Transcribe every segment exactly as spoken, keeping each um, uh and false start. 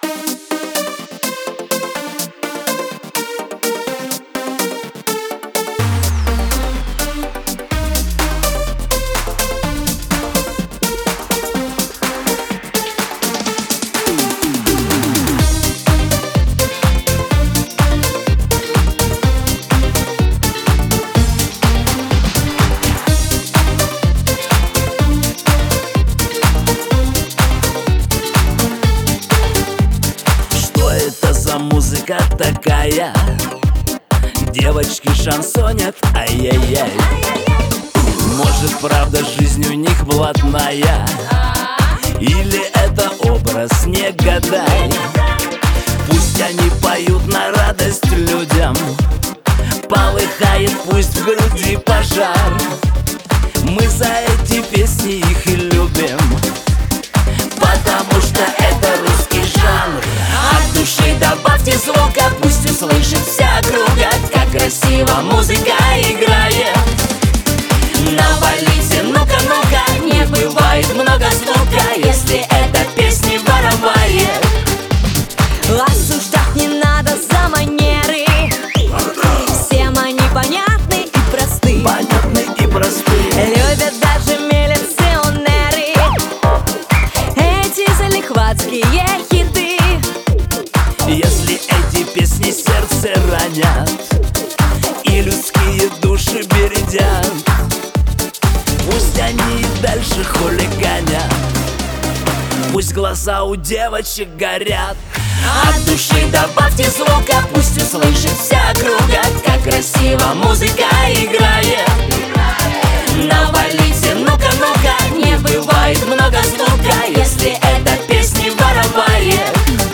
Музыка такая, девочки шансонят, ай-яй-яй. Может, правда, жизнь у них блатная, или это образ, не гадай. Пусть они поют на радость людям, полыхает пусть в груди пожар. Мы за эти песни их и любим, потому что это русский жанр. От души добавьте звука, пусть услышит вся округа, как красиво музыка играет. Навалите, ну-ка, ну-ка, не бывает много звука, если это песни воровая. Осуждать не надо за манеры, всем они понятны и просты. Понятны и просты. Любят даже милиционеры эти залихватские хиты. Если эти песни сердце ранят и людские души бередят, пусть они и дальше хулиганят, пусть глаза у девочек горят. От души добавьте звука, пусть услышит вся округа, как красиво музыка играет. Навалите, ну-ка, ну-ка, не бывает много звука, если это песни воровая.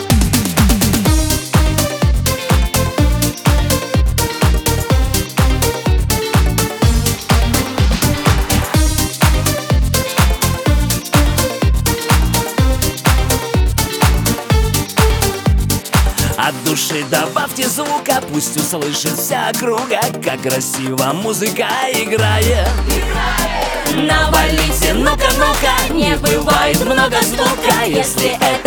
От души добавьте звука, пусть услышит вся округа, как красиво музыка играет. Навалите, ну-ка, ну-ка, не бывает много звука, если это